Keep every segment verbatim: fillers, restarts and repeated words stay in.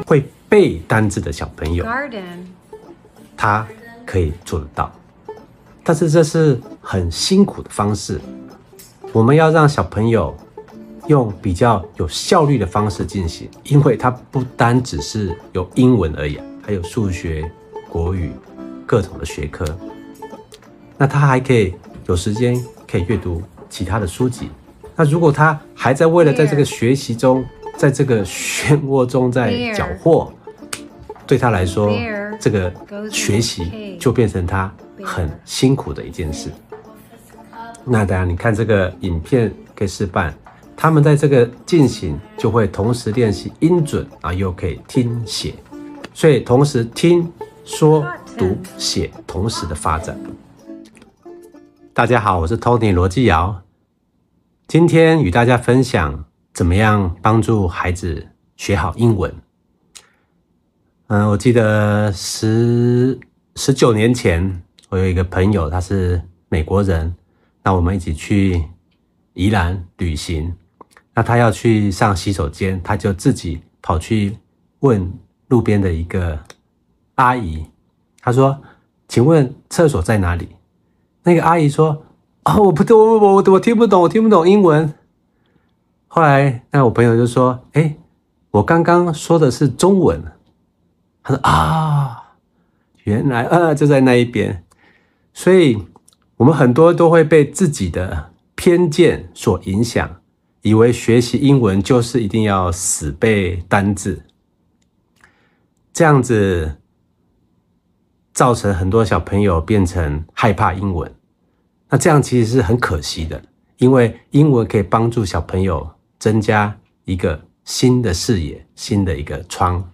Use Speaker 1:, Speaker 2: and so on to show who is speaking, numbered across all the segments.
Speaker 1: 会背单字的小朋友，他可以做得到。但是这是很辛苦的方式，我们要让小朋友用比较有效率的方式进行，因为它不单只是有英文而已，还有数学、国语各种的学科。那他还可以有时间可以阅读其他的书籍。那如果他还在为了在这个学习中，在这个漩涡中在搅和，对他来说，这个学习就变成他很辛苦的一件事。那当然，你看这个影片可以示范，他们在这个进行就会同时练习音准，然后又可以听写，所以同时听说读写同时的发展。大家好，我是 Tony 罗继尧，今天与大家分享怎么样帮助孩子学好英文。嗯，我记得十十九年前，我有一个朋友，他是美国人，那我们一起去宜兰旅行。那他要去上洗手间，他就自己跑去问路边的一个阿姨，他说：“请问厕所在哪里？”那个阿姨说：“哦，我不懂，我我我我听不懂，我听不懂英文。”后来，那我朋友就说：“哎，我刚刚说的是中文。”他说：“啊，原来呃就在那一边。”所以，我们很多都会被自己的偏见所影响，以为学习英文就是一定要死背单字，这样子造成很多小朋友变成害怕英文。那这样其实是很可惜的，因为英文可以帮助小朋友增加一个新的视野，新的一个窗。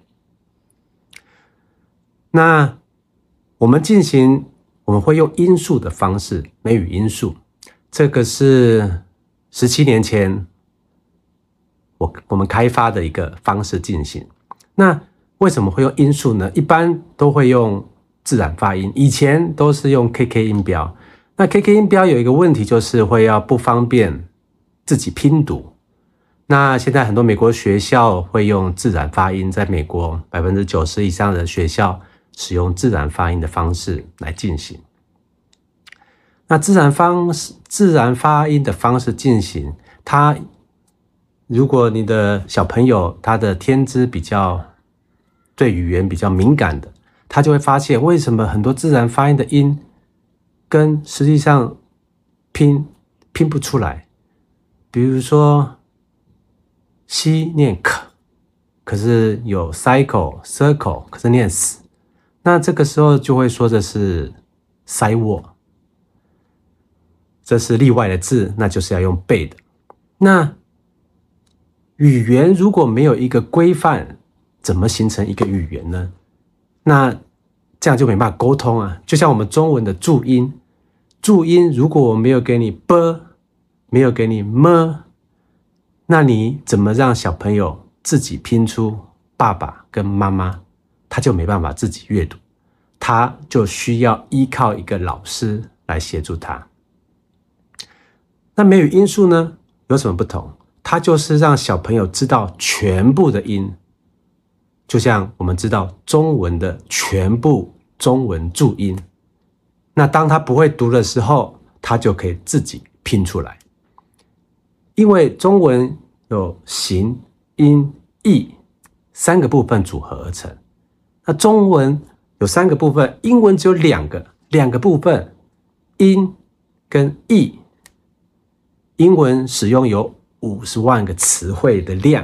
Speaker 1: 那我们进行，我们会用音素的方式，美语音素，这个是十七年前我我们开发的一个方式进行。那为什么会用音素呢？一般都会用自然发音，以前都是用 K K 音标。那 K K 音标有一个问题，就是会要不方便自己拼读。那现在很多美国学校会用自然发音，在美国 百分之九十 以上的学校使用自然发音的方式来进行。那自然方式自然发音的方式进行，它如果你的小朋友他的天资比较对语言比较敏感的，他就会发现为什么很多自然发音的音跟实际上拼拼不出来。比如说西念 k， 可是有 cycle circle 可是念 s， 那这个时候就会说这是塞沃，这是例外的字，那就是要用背的。那语言如果没有一个规范，怎么形成一个语言呢？那这样就没办法沟通啊。就像我们中文的注音，注音如果我没有给你 b， 没有给你 m， 那你怎么让小朋友自己拼出爸爸跟妈妈？他就没办法自己阅读，他就需要依靠一个老师来协助他。那美语音素呢，有什么不同？它就是让小朋友知道全部的音，就像我们知道中文的全部中文注音。那当他不会读的时候，他就可以自己拼出来。因为中文有形、音、义三个部分组合而成。那中文有三个部分，英文只有两个，两个部分，音跟义。英文使用有五十万个词汇的量。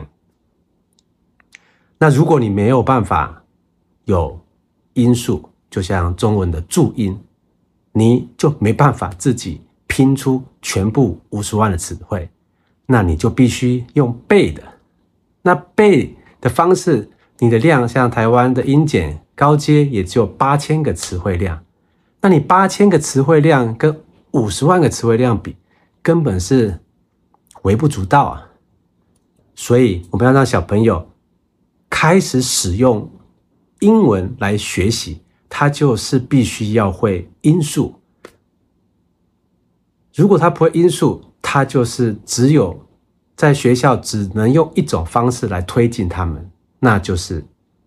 Speaker 1: 那如果你没有办法有音素，就像中文的注音，你就没办法自己拼出全部五十万的词汇，那你就必须用背的。那背的方式，你的量像台湾的英检高阶也只有八千个词汇量，那你八千个词汇量跟五十万个词汇量比，根本是微不足道啊。所以我们要让小朋友开始使用英文来学习，他就是必须要会音素。如果他不会音素，他就是只有在学校只能用一种方式来推进他们，那就是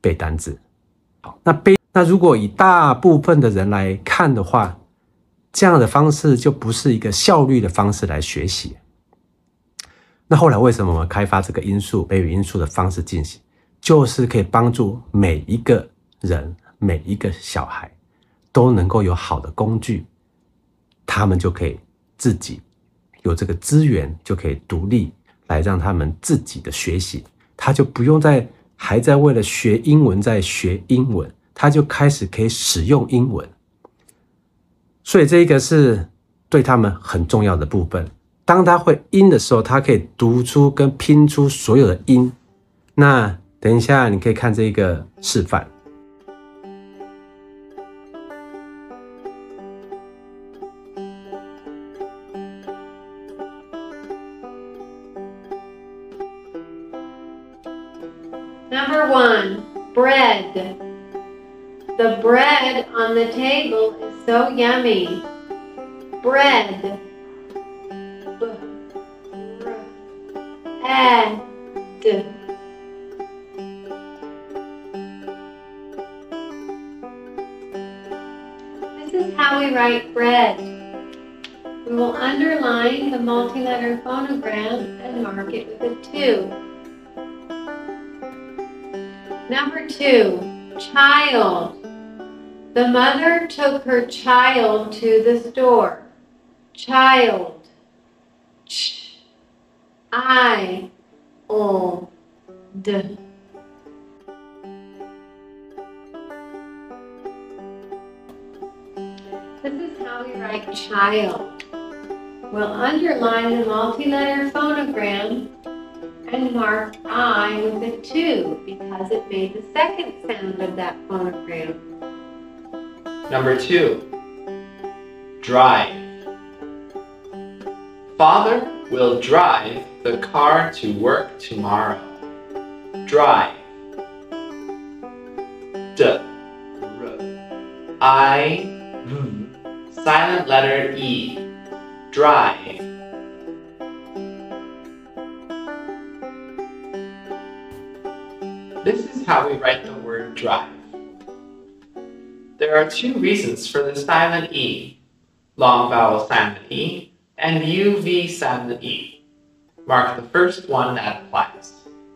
Speaker 1: 背单字。好，那背那如果以大部分的人来看的话，这样的方式就不是一个效率的方式来学习。那后来为什么我们开发这个音素美语音素的方式进行，就是可以帮助每一个人每一个小孩都能够有好的工具，他们就可以自己有这个资源，就可以独立来让他们自己的学习，他就不用再还在为了学英文在学英文，他就开始可以使用英文。所以这个是对他们很重要的部分。当他会音的时候，他可以读出跟拼出所有的音。那等一下你可以看这个示范。
Speaker 2: Number one, bread. The bread on the table is so yummy. Bread. B, r, ed. This is how we write bread. We will underline the multi-letter phonogram and mark it with a two. Number two, child. The mother took her child to the store. Child. Ch. I. O. D. This is how we write child. We'll underline the multi-letter phonogram and mark I with a two because it made the second sound of that phonogram.
Speaker 3: Number two, drive. Father will drive the car to work tomorrow. Drive. D, R, I, V, silent letter E. Drive. This is how we write the word drive. There are two reasons for the silent E, long vowel silent E and U V silent E. Mark the first one that applies.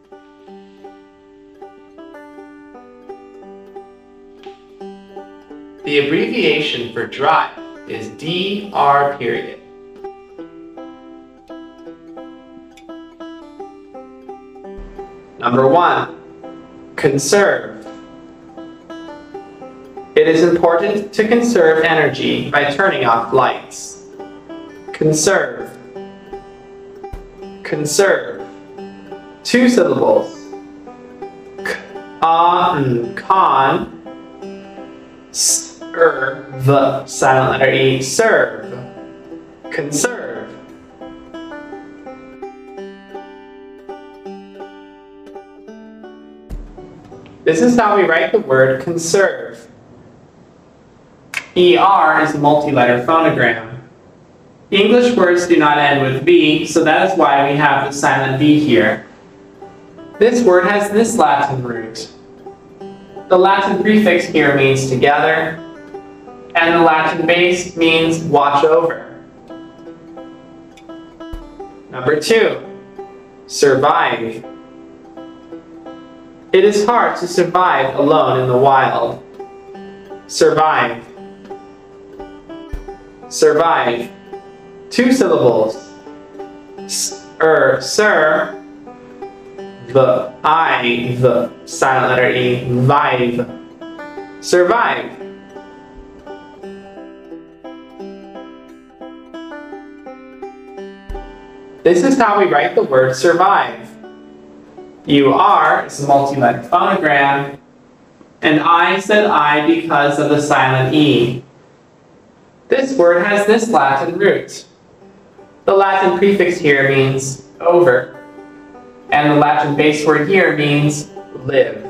Speaker 3: The abbreviation for drive is D R period. Number one, conserve. It is important to conserve energy by turning off lights. Conserve. Conserve. Two syllables. K, a, n, con. S, er, v, silent letter E. Serve. Conserve. This is how we write the word conserve. E R is a multi-letter phonogram. English words do not end with V, so that is why we have the silent V here. This word has this Latin root. The Latin prefix here means together, and the Latin base means watch over. Number two, survive. It is hard to survive alone in the wild. Survive. Survive. Two syllables. S, er, sir. The, I, the, silent letter E, vive. Survive. This is how we write the word survive. U R is a multi-letter phonogram, and I said I because of the silent E. This word has this Latin root. The Latin prefix here means over, and the Latin base word here means live.